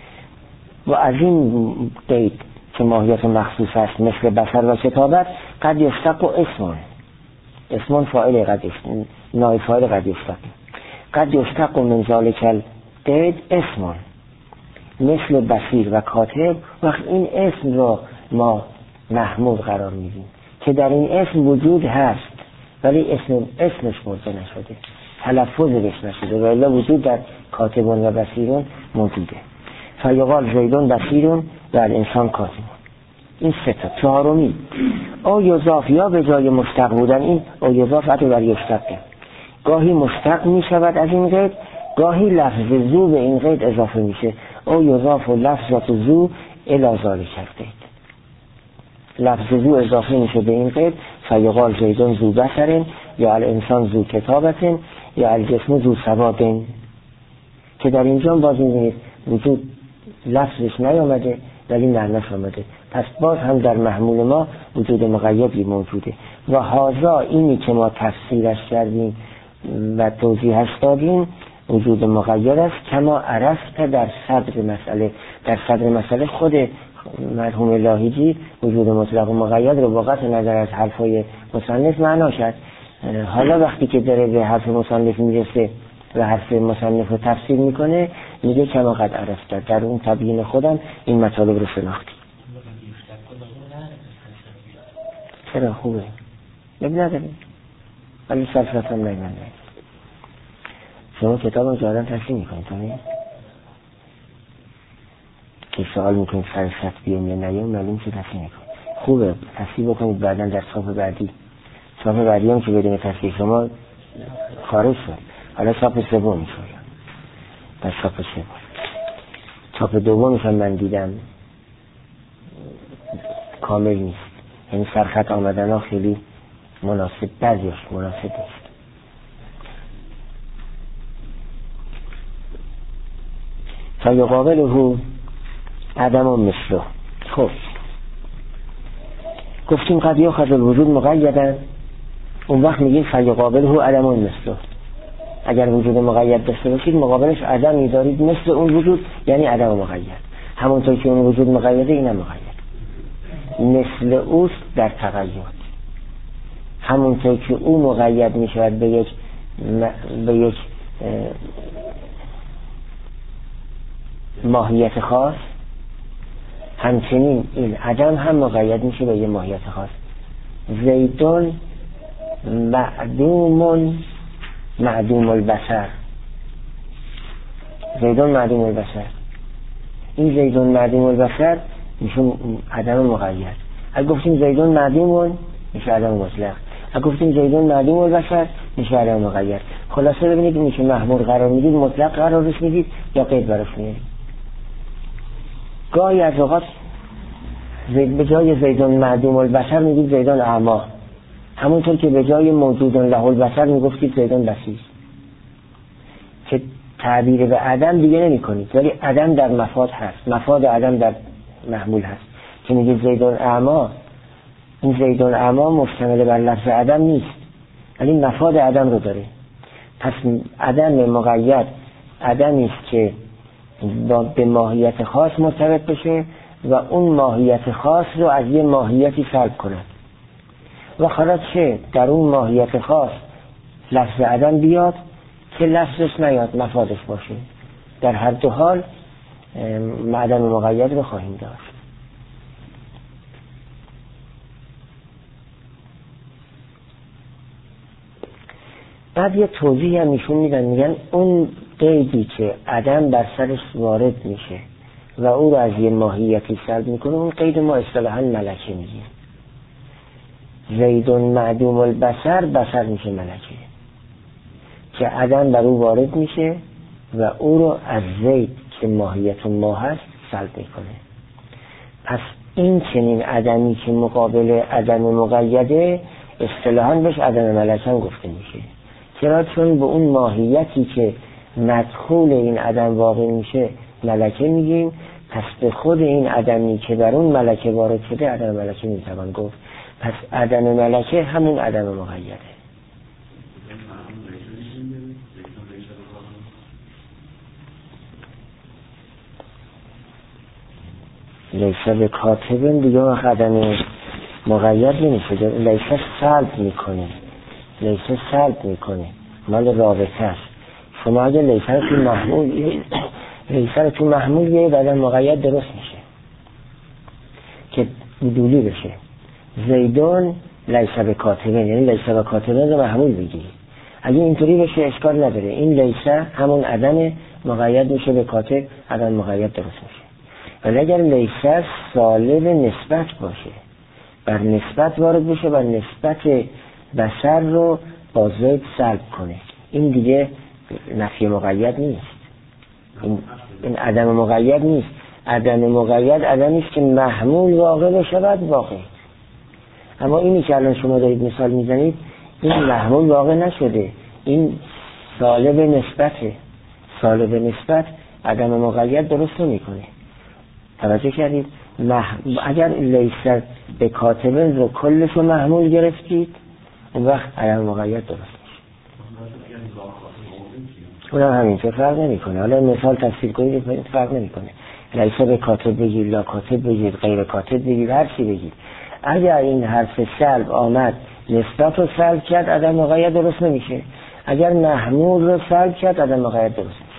و از این قید که ماهیت مخصوص است مثل بصر و کتابت قد یشتق اسمون، اسمون فاعل قد یشتق، نائب فاعل قد یشتق. قد یشتق من ذلک القید اسمون مثل بصیر و کاتب. وقت این اسم را ما محمود قرار میدیم که در این اسم وجود هست ولی اسم اسمش برده نشده، تلفظ بهش نشده، ولی وجود در کاتبون و بصیرون موجوده. فیقال زیدون بصیرون و الانسان کاتبون. این سه تا. چهارمی او یضاف یا به جای مشتق بودن، این او یضاف عطف بر یشتقه، گاهی مشتق می شود از این قید، گاهی لفظ زو به این قید اضافه میشه. او یضاف و لفظات زو الی ذلک القید، لفظ زو اضافه میشه به این قید. فیقال زیدون زو بصرن یا الانسان زو کتابتن یا الجسم زو سوادن، که در اینجا باز میبینید وجود لفظش نیامده ولی معنیش آمده. پس باز هم در محمول ما وجود مقیدی موجوده. و هازا اینی که ما تفسیرش کردیم و توضیحش دادیم وجود مقید است کما عرفت در صدر مسئله. در صدر مسئله خود مرحوم لاهیجی وجود مطلق و مقید رو با قطع نظر از حرفای مصنف معنا کرد. حالا وقتی که داره به حرف مصنف میرسه و حرف مصنف رو تفسیر میکنه میگه کما قد عرفت، در اون تبیین خودم این مطالب رو شناختی. چرا خوبه؟ نبی نداریم ولی سلسلت هم نگنده. شما کتاب رو جادم تفسیر میکنید کنید؟ که سوال میکنید سر سطح بیام یا نیام معلوم که تصحیح میکنید. خوبه تصحیح بکنید بعدا در صاف بعدی. صاف بعدی هم که بدون تصحیح شما خارج شد. حالا صاف سوم میشه. در صاف سوم. صاف دومش هم من دیدم کامل نیست. یعنی سرخط آمدن ها خیلی مناسب بعضیش مناسب نیست. فیقابله عدم مثله. خب گفتیم قد یاخذ الوجود مقیدا، اون وقت میگیم فیقابله عدم مثله. اگر وجود مقید داشته باشید مقابلش عدمی دارید مثل اون وجود، یعنی عدم مقید. همونطور که اون وجود مقیده اینم مقید. مثل اوست در تقید. همونطور که او مقید میشود به یک به یک ماهیت خاص، همچنین این عدم هم مقید میشه به یک ماهیت خاص. زیدون معدوم معدوم البصر. زیدون معدوم البصر، این زیدون معدوم البصر میشه عدم مقید. اگه گفتیم زیدون معدوم میشه عدم مطلق. اگه گفتیم زیدون معدوم البصر میشه عدم مقید. خلاصه ببینید میشه محمول قرار میدید، مطلق قرارش میدید یا قید براش میدید. گاهی از اوقات به جای زیدون معدوم البصر میگید زیدون اعما، همونطور که به جای موجود له البصر میگفتید زیدون بصیر، که تعبیر به عدم دیگه نمی کنید، ولی عدم در مفاد هست، مفاد عدم در محمول هست. که میگید زیدون اعما، این زیدون اعما مشتمل بر لفظ عدم نیست، ولی مفاد عدم رو داره. پس عدم مقید عدمی است که با به ماهیت خاص مرتبط بشه و اون ماهیت خاص رو از یه ماهیتی سلب کند و خلاص چه در اون ماهیت خاص لفظ عدم بیاد که لفظش نیاد مفادش باشه. در هر دو حال عدم مقید رو خواهیم داشت. بعد یه توضیح هم ایشون میدن، میگن اون قیدی که عدم بر سرش وارد میشه و او رو از یه ماهیتی سلب میکنه، اون قید ما اصطلاحاً ملکه میگیم. زیدون معدوم البصر، بصر میشه ملکه، که عدم بر او وارد میشه و او رو از زید که ماهیت ما هست سلب میکنه. پس این چنین عدمی که مقابل عدم مقیده اصطلاحاً بهش عدم ملکه گفته میشه. چرا؟ چون به اون ماهیتی که مدخول این عدم واقع میشه ملکه میگیم. پس به خود این عدمی که در اون ملکه وارد شده عدم ملکه میتوان گفت. پس عدم ملکه همون عدم مقیده. لیسه به کاتبن دیگه عدم مقید نمیشه، لیسه سلب میکنه، لیسه سلب میکنه، مال رابطه است. شما اگه لیسه رو تو محمول لیسه رو تو محمول بیایید عدم مقید درست میشه که بدولی بشه. زیدون لیسه به کاتبن، یعنی لیسه به کاتبن رو محمول بگیرید. اگه اینطوری بشه اشکال نداره، این لیسه همون عدم مقید میشه به کاتب، عدم مقید درست میشه. ولی اگر لیسه سالب نسبت باشه، بر نسبت وارد بشه، بر نسبت بصر رو با زید سلب کنه، این دیگه نفی مقید نیست، این, این عدم مقید نیست. عدم مقید عدمی است که محمول واقع بشود واقع. اما اینی که الان شما دارید مثال میزنید این محمول واقع نشده، این سالب نسبته. سالب نسبت عدم مقید درست نمیکنه. توجه کردید؟ مح... اگر لیسه به کاتبن رو کلش رو محمول گرفتید اون وقت عدم مقید درست میشه. اونم همینطور فرق نمیکنه. حالا مثال تفسیر کنید فرق نمیکنه. لیسه به کاتب بگید، لا کاتب بگید، غیر کاتب بگید، هر چی بگید. اگر این حرف سلب آمد نسبت رو سلب کرد عدم مقید درست نمیشه. اگر محمول رو سلب کرد عدم مقید درست میشه.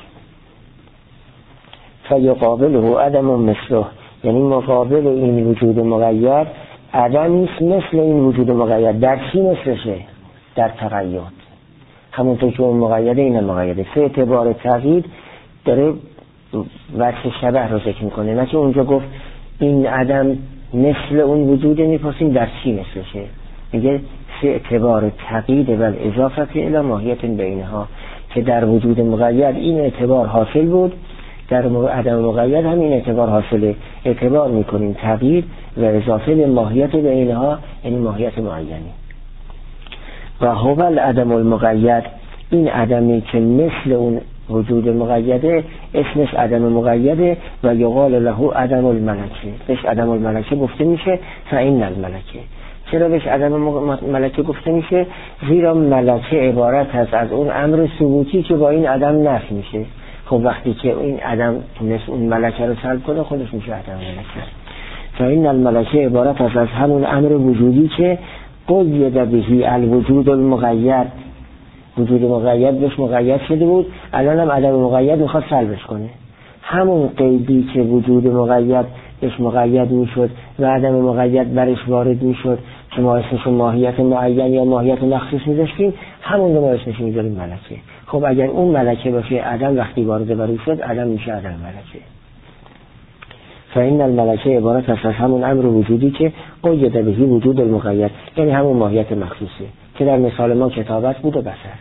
فیقابله عدم مثله، یعنی مقابل این وجود مقید عدمی است مثل این وجود مقید. در چی مثلشه؟ در تقید. همونطور که اون مقیده این مقیده. سه اعتبار تقیید داره وجه شبه رو ذکر میکنه، نه که اونجا گفت این عدم مثل اون وجوده. میپرسیم در چی مثلشه؟ میگه سه اعتبار تقیید و اضافت الی ماهیت بینها، که در وجود مقید این اعتبار حاصل بود، در عدم مقید هم این اعتبار حاصله. اعتبار میکنیم تقیید و اضافه به ماهیت بینها، یعنی ماهیت معینی. و هو العدم المقید، این عدمی که مثل اون وجود مقیده اسمش عدم مقیده و یقال له عدم الملکه، بهش عدم الملکه گفته میشه. فإن الملکه، چرا بهش عدم ملکه گفته میشه؟ زیرا ملکه عبارت هست از اون امر ثبوتی که با این عدم نفی میشه. خب وقتی که این عدم مثل اون ملکه رو سلب کنه خودش میشه عدم ملکه. فإن الملکه عبارت هست از همون امر وجودی که قید بهی الوجود المقید، وجود مقید بهش مقید شده بود، الان هم عدم مقید میخواد سلبش کنه. همون قیدی که وجود مقید بهش مقید میشد و عدم مقید برش وارد میشد که ما اسمش ماهیت معین یا ماهیت مخصوص میذاشتیم، همون رو ما اسمش میذاریم ملکه. خب اگر اون ملکه باشه عدم وقتی وارد بر او شد، عدم میشه عدم ملکه. فإن الملکه عبارت است از همون امر وجودی که قید بهی وجود المقید، یعنی همون ماهیت مخصوصه که در مثال ما کتابت بود و بصر.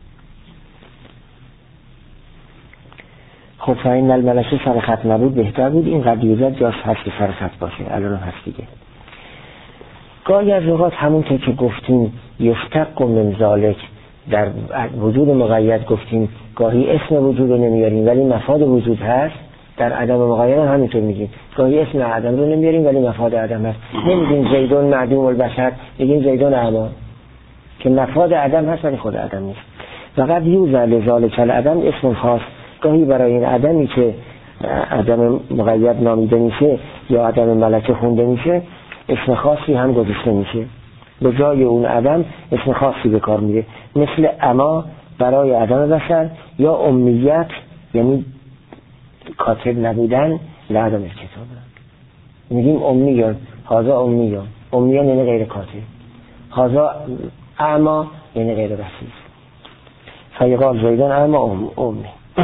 خب فإن الملکه سر خط نبود بهتر بود، این قدیزت جاش هست که سر خط باشه، الان هم هست دیگه. گاهی از اوقات همونطور که گفتیم یفتق من ذالک، در وجود مقید گفتیم گاهی اسم وجود رو نمیاریم ولی مفاد وجود هست، در عدم مقید هم همینطور میگیم گاهی اسم عدم رو نمیاریم ولی مفاد عدم هست. نمیگیم زیدون معدوم البشر، میگیم زیدون اعما، که مفاد عدم هست ولی خود عدم نیست. فقط یوزع لذالک العدم اسم خاص، گاهی برای این عدمی که عدم مقید نامیده میشه یا عدم ملکه خونده میشه اسم خاصی هم گذاشته میشه، به جای اون عدم اسم خاصی به کار میره، مثل اما برای عدم بشر، یا امیت یعنی کاتب نبودن لعدم کتاب، میگیم امیان، هازا امیان، امیان یعنی غیر کاتب، هازا اما یعنی غیر رسول. فیقال زیدان اما ام امی.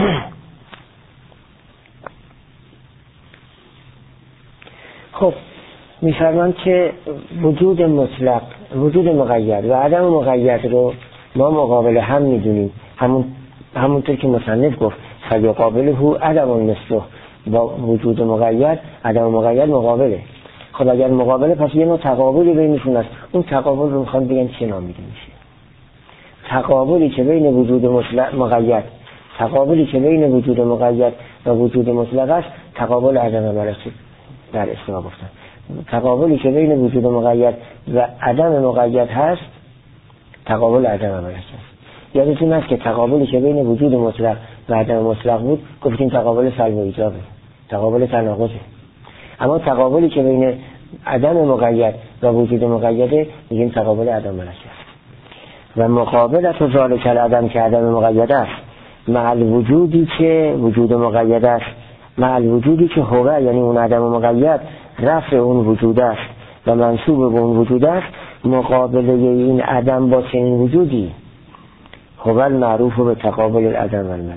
خب میفرمان که وجود مطلق، وجود مقید و عدم مقید رو ما مقابل هم میدونیم، همون همونطور که مصنف گفت فیقابله عدم مثله، با وجود مقید عدم مقید مقابله. خب اگر مقابله پس یه نوع تقابلی بینشون است، اون تقابل رو میخوان بگن چه نامیده میشه؟ تقابلی که بین وجود مطلق مقید، تقابلی که بین وجود مقید و وجود مطلق است، تقابل عدم ملکه در اصطلاح گفتن. تقابلی که بین وجود مقید و عدم مقید هست، تقابل عدم ملکه است. یادتون هست که تقابلی که بین وجود مطلق و عدم مطلق بود گفتیم تقابل سلب و ایجابه، تقابل تناقضه. اما تقابلی که بین عدم مقید و وجود مقیده میگیم تقابل عدم ملکه است. و مقابلت ذالک العدم که عدم مقید است مع الوجودی که وجود مقید است، مع الوجودی که هو یعنی اون عدم مقید رفع اون وجود است و منصوب به اون وجود است، مقابله این عدم با چنین وجودی هو المعروف به تقابل العدم و الملکه،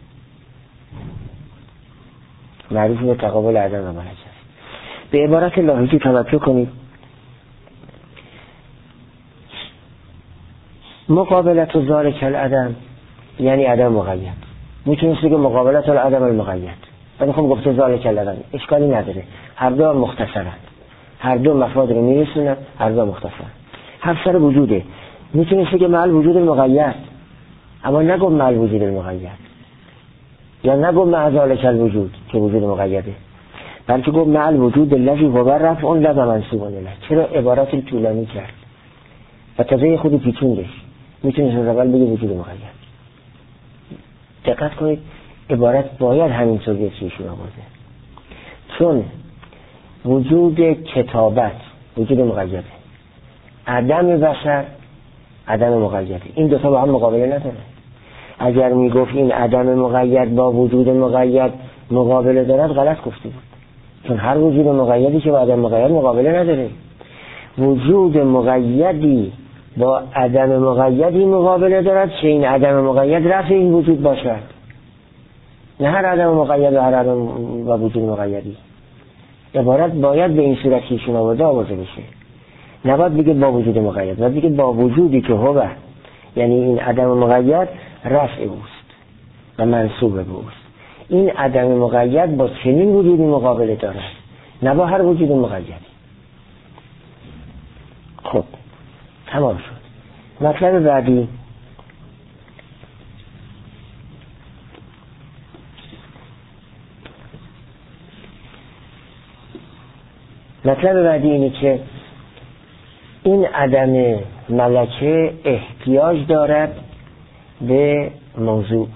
معروف به تقابل عدم و ملکه است. به عبارت لاحقی توجه کنید، مقابلت ذالک العدم یعنی عدم مقید، میتونید بگید مقابلت العدم المقید، ولی خب گفته ذالک العدم اشکالی نداره، هر دو مختصرند، هر دو مفاد رو میرسونن، هر دو مختصر. هر سر وجوده، میتونید بگید مع الوجود المقید، اما نگو مع الوجود المقید، یا نگو مع ذالک الوجود که وجود مقیده، بلکه گفت مع الوجود الذی هو رفع اون لب منصوب الیه. چرا عبارت طولانی کرد و تازه خود پیچوندش؟ میتونید از اول بگید وجود مقید. دقت کنید عبارت باید همینطور بسیشون آورده، چون وجود کتابت وجود مقیده، عدم بشر عدم مقیده، این دوتا با هم مقابله نداره. اگر میگفت این عدم مقید با وجود مقید مقابله دارد غلط گفته بود، چون هر وجود مقیدی که با عدم مقید مقابله نداره. وجود مقیدی با عدم مقیدی مقابله دارد که این عدم مقید رفع این وجود باشد. نه هر عدم مقید و هر عدم و وجود مقیدی. عبارت باید به این صورت که ایشون آورده آورده بشه، نباید بگه با وجود مقید، باید بگه با وجودی که هو، یعنی این عدم مقید رفع اوست و منصوب به اوست. این عدم مقید با چنین وجودی مقابله داره، نه با هر وجود مقیدی. خب تمام شد. مطلب بعدی مطلب بعدی اینه که این عدم ملکه احتیاج دارد به موضوع.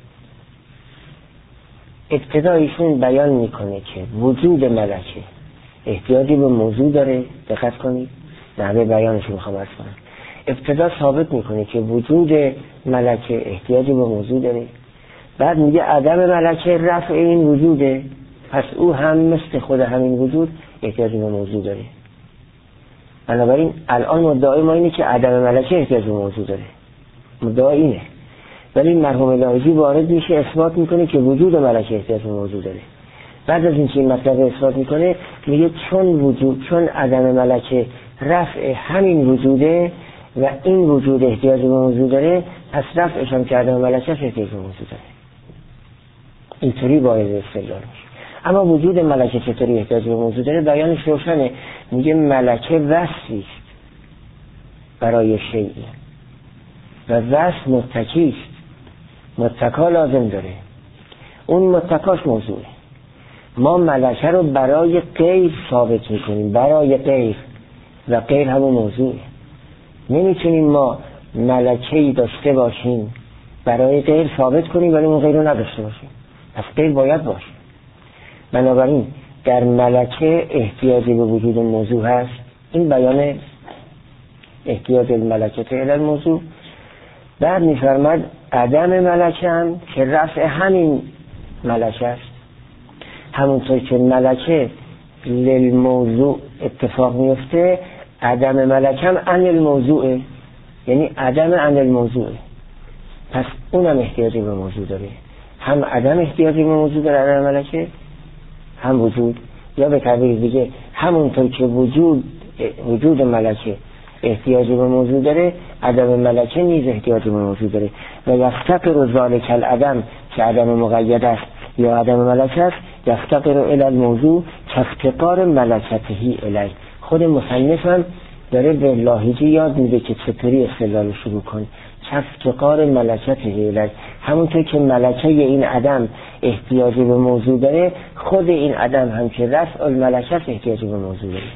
ابتدا ایشون بیان میکنه که وجود ملکه احتیاجی به موضوع داره. دقت کنید، نحوه بیانش میخوام عرض کنم. ابتدا ثابت میکنه که وجود ملکه احتیاجی به موضوع داره، بعد میگه عدم ملکه رفع این وجوده، پس او هم مثل خود همین وجود احتیاجی به موضوع داره. بنابراین الان مدعای ما اینه که عدم ملکه احتیاج به موضوع داره، مدعا اینه. ولی مرحوم لاهوجی وارد میشه اثبات میکنه که وجود ملکه احتیاج به موضوع داره. بعد از اینکه این مطلب اثبات میکنه میگه چون وجود چون عدم ملکه رفع همین وجوده و این وجود احتیاج به موضوع داره، پس رفعش هم که عدم ملکه احتیاج به موضوع داره. اینطوری باید استدلال میشه. اما وجود ملکه چطوری احتیاج به موضوع داره؟ بیانش روشنه. میگه ملکه وصفی است برای شیئی و وصف متکی است، متکا لازم داره، اون متکاش موضوعه. ما ملکه رو برای غیر ثابت میکنیم، برای غیر، و غیر همون موضوعه. نمیتونیم ما ملکه‌ای داشته باشیم برای غیر ثابت کنیم ولی اون غیر رو نداشته باشیم، پس غیر باید باشه. بنابراین در ملکه احتیاجی به وجود موضوع هست. این بیان احتیاج الملکه الی الموضوع. بعد میفرماد عدم ملکه هم که رفع همین ملکه است. همونطور که ملکه للموضوع اتفاق میفته، عدم ملکه هم عن الموضوعه، یعنی عدم عن الموضوعه. پس اونم احتیاجی به موضوع داره. هم عدم احتیاجی به موضوع داره عدم ملکه، هم وجود. یا به تعبیر دیگه همونطور که وجود وجود ملکه احتیاجی به موضوع داره، عدم ملکه نیز احتیاجی به موضوع داره. و یفتقر ذلک العدم که عدم مقید است یا عدم ملکه است، یفتقر الی الموضوع کافتقار ملکته الی. خود مصنف هم داره به لاهیجی یاد میده که چطوری استدلال شروع کنه. کافتقار ملکته الی، همونطور که ملکه این عدم احتیاجی به موضوع داره، خود این عدم هم که رفع الملکه احتیاجی به موضوع داره.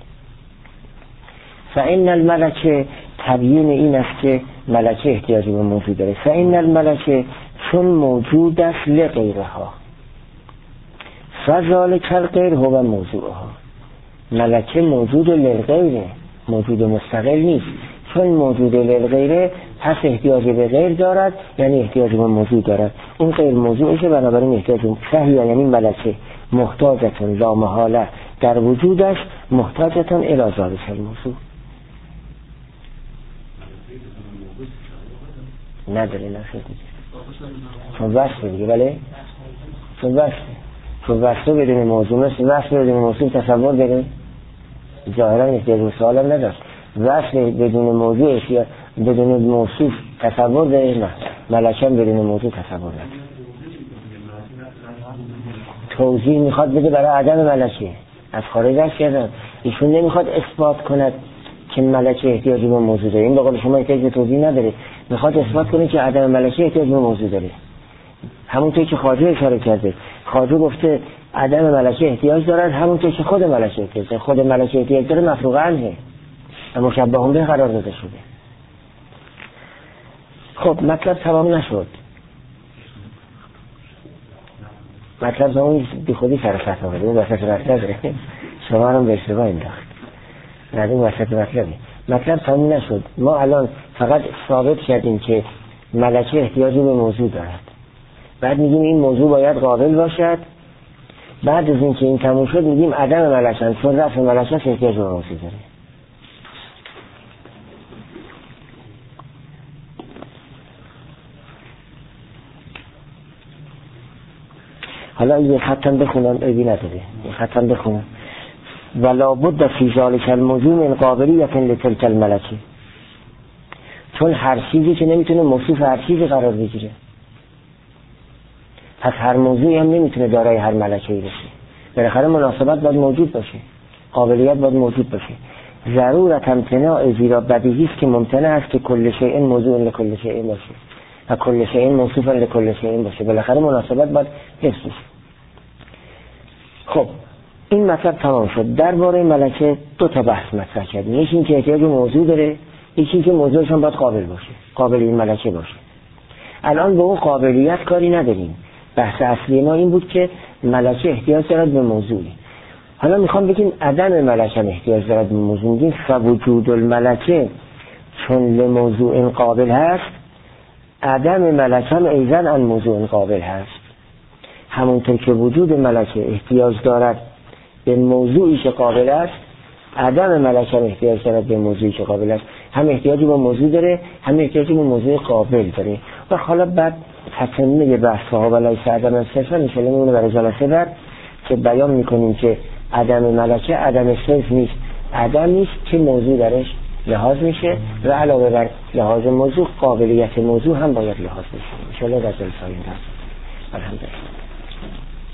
فإن الملکه تبیین این است که ملکه احتیاجی به موضوع داره. فإن الملکه چون موجود است لغیرها فذلک الغیر هو موضوعها. ملکه موجود للغیره، موجود مستقل نیست. چون موجود للغیره پس احتیاجی به غیر دارد، یعنی احتیاجی به موضوع دارد. اون غیر موضوعشه، بنابراین احتیاجی فهی، یعنی ملکه محتاجتون لا محاله در وجودش محتاجتون الی ذلک الموضوع. نداره نشد چون وصفه دیگه. بله چون وصفه چون وصفه بدون موضوع مثل وصفه بدون موضوع تصور داره؟ ظاهرا احتیاج به سوال هم نداشت. وصفه بدون موضوع احتیاج بدون موصوف تصور داره؟ نه. ملکه بدون موضوع تصور نداره. توضیح میخواد بده برای عدم ملکه، از خارج از کردن. ایشون نمیخواد اثبات کند که ملکه احتیاجی به موضوع داره. این به قول شما احتیاج به توضیح نداره، میخواد اثبات کنه که عدم ملکه احتیاج به موضوع داره. همونطور که خواجه اشاره کرده، خواجه گفته عدم ملکه احتیاج دارد، همونطور که خود ملکه احتیاج داره. خود ملکه احتیاج داره مفروغ عنه و مشبه به قرار داده شده. خب مطلب تمام نشد. مطلب تمام بی خودی سر فتح آمده. اون وسط مطلب شما هم به اشتباه انداخت. نه این وسط مطلبه. مطلب تمام نشد. ما الان فقط ثابت کردیم که ملکه احتیاجی به موضوع دارد. بعد میگیم این موضوع باید قابل باشد. بعد از اینکه این تموم شد میگیم عدم ملکه چون رفع ملکه احتیاج به موضوع داره. حالا یه خطم بخونم عیبی نداره، یه خطم بخونم. ولا بد فی ذلک الموضوع من قابلیت لتلک الملکه، چون هر چیزی که نمیتونه موصوف هر چیزی قرار بگیره، پس هر موضوعی هم نمیتونه دارای هر ملکه‌ای باشه. بالاخره مناسبت باید موجود باشه، قابلیت باید موجود باشه. ضرورت امتناع زیرا بدیهی است که ممتنع است که کل شیء موضوع لکل شیء باشه و کل شیء موصوف لکل شیء باشه. بالاخره مناسبت باید حفظ بشه. خب این مطلب تمام شد. درباره ملکه دو تا بحث مطرح کردیم، یکی این که احتیاج موضوع داره، یکی این که موضوعش هم باید قابل باشه، قابل این ملکه باشه. الان به اون قابلیت کاری نداریم، بحث اصلی ما این بود که ملکه احتیاج دارد به موضوعی. حالا میخوام بگیم عدم ملکه احتیاج دارد به موضوع. میگیم فوجود الملکه چون لموضوع قابل هست، عدم ملکه هم ایضا عن موضوع قابل هست. همونطور که وجود ملکه احتیاج دارد به موضوعی که قابل است، عدم ملکه هم احتیاج دارد به موضوعی که قابل است. هم احتیاجی به موضوع داره، هم احتیاجی به موضوع قابل داره. و حالا بعد تتمه بحث ها ولیس عدم صرفا انشاءالله میمونه برای جلسه بعد که بیان میکنیم که عدم ملکه عدم صرف نیست، عدم نیست که موضوع درش لحاظ میشه و علاوه بر لحاظ موضوع قابلیت موضوع هم باید لحاظ میشه. انشاءالله در جلسه آینده. الحمدلله.